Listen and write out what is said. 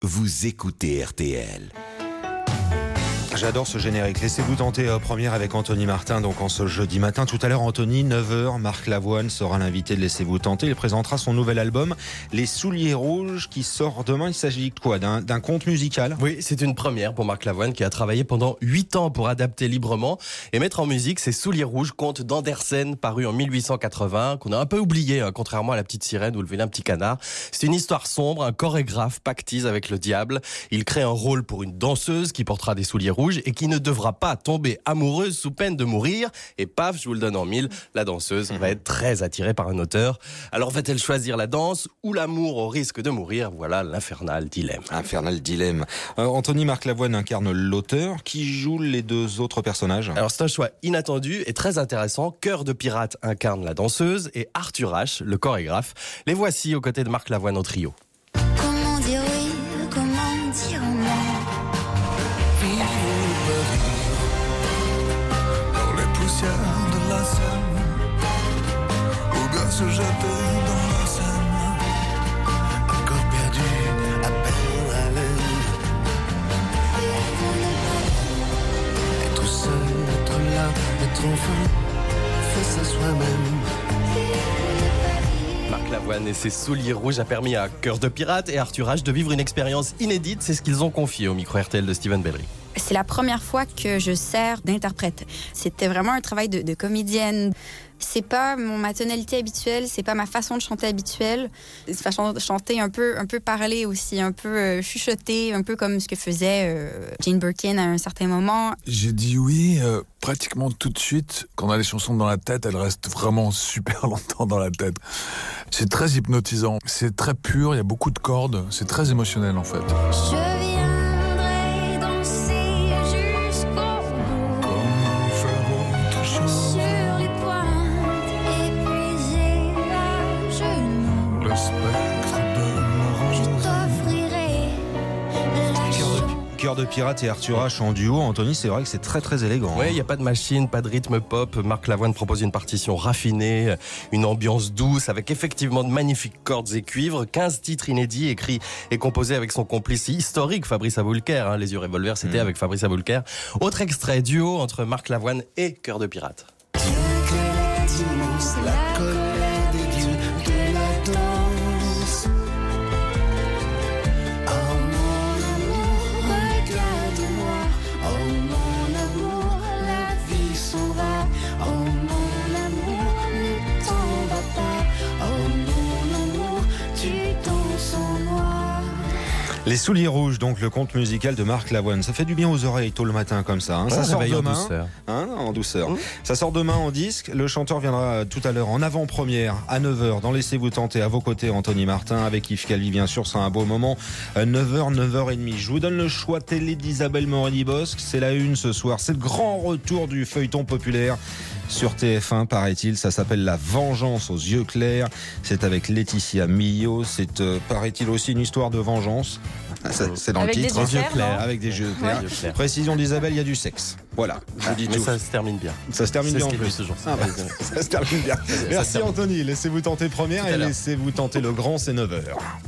Vous écoutez RTL. J'adore ce générique. Laissez-vous tenter première avec Anthony Martin, donc en ce jeudi matin. Tout à l'heure, Anthony, 9h, Marc Lavoine sera l'invité de Laissez-vous tenter. Il présentera son nouvel album, Les Souliers Rouges, qui sort demain. Il s'agit de quoi ? D'un conte musical ? Oui, c'est une première pour Marc Lavoine qui a travaillé pendant 8 ans pour adapter librement et mettre en musique ses Souliers Rouges, conte d'Andersen, paru en 1880, qu'on a un peu oublié, contrairement à La Petite Sirène ou Le Vilain Petit Canard. C'est une histoire sombre, un chorégraphe pactise avec le diable. Il crée un rôle pour une danseuse qui portera des souliers rouges et qui ne devra pas tomber amoureuse sous peine de mourir. Et paf, je vous le donne en mille, la danseuse va être très attirée par un auteur. Alors va-t-elle choisir la danse ou l'amour au risque de mourir ? Voilà l'infernal dilemme. Infernal dilemme. Anthony Marc Lavoine incarne l'auteur. Qui joue les deux autres personnages ? Alors c'est un choix inattendu et très intéressant. Cœur de pirate incarne la danseuse et Arthur H, le chorégraphe. Les voici aux côtés de Marc Lavoine au trio. Comment dire oui, comment dire non? Dans les poussières de la Seine, ou bien se jeter dans la Seine. Un corps perdu, appelle à l'aide. Être seul, être là, être enfin face à soi-même. Marc Lavoine et ses souliers rouges a permis à Cœur de pirate et Arthur H de vivre une expérience inédite. C'est ce qu'ils ont confié au micro RTL de Steven Bellery. C'est la première fois que je sers d'interprète. C'était vraiment un travail de comédienne. C'est pas ma tonalité habituelle, c'est pas ma façon de chanter habituelle. C'est chanter un peu parler aussi, un peu chuchoter, un peu comme ce que faisait Jane Birkin à un certain moment. J'ai dit oui pratiquement tout de suite. Quand on a les chansons dans la tête, elles restent vraiment super longtemps dans la tête. C'est très hypnotisant, c'est très pur, il y a beaucoup de cordes, c'est très émotionnel en fait. Je viendrai danser jusqu'au bout. Comme faire autre chose, Sur les pointes, épuisées à genoux. le spectre de Je la rose. t'offrirai la chance. Cœur de pirate et Arthur H en duo. Anthony, c'est vrai que c'est très très élégant. Oui, il n'y a pas de machine, pas de rythme pop. Marc Lavoine propose une partition raffinée, une ambiance douce, avec effectivement de magnifiques cordes et cuivres. 15 titres inédits, écrits et composés avec son complice historique, Fabrice Aboulker. Les yeux revolver, c'était avec Fabrice Aboulker. Autre extrait, duo entre Marc Lavoine et Cœur de pirate. Dieu que la dimmense, la colère des dieux de la danse. Oh mon amour, regarde-moi. Oh mon amour, la vie s'en va. Oh mon amour, ne t'en va pas. Oh mon amour, tu danses en moi. Les Souliers Rouges, donc le conte musical de Marc Lavoine. Ça fait du bien aux oreilles tôt le matin comme ça. Ça sort réveil en demain. douceur. En douceur. Ça sort demain en disque. Le chanteur viendra tout à l'heure en avant-première à 9h dans Laissez-vous tenter. À vos côtés, Anthony Martin avec Yves Calvi, bien sûr. C'est un beau moment. 9h, 9h30. Je vous donne le choix télé d'Isabelle Morini-Bosque. C'est la une ce soir. C'est le grand retour du feuilleton populaire sur TF1, paraît-il. Ça s'appelle La Vengeance aux yeux clairs. C'est avec Laetitia Millot. C'est, paraît-il, aussi une histoire de vengeance. C'est dans Avec le des titre. yeux clairs, non ? Avec des yeux clairs. Yeux clairs. Précision d'Isabelle, il y a du sexe. Voilà, je vous dis Mais tout. ça se termine bien. Ça se termine C'est bien ce en qu'il plus. dit toujours. Ah bah, ça se termine bien. se Merci termine. Anthony. Laissez-vous tenter première Tout à et l'heure. laissez-vous tenter le grand, c'est 9h.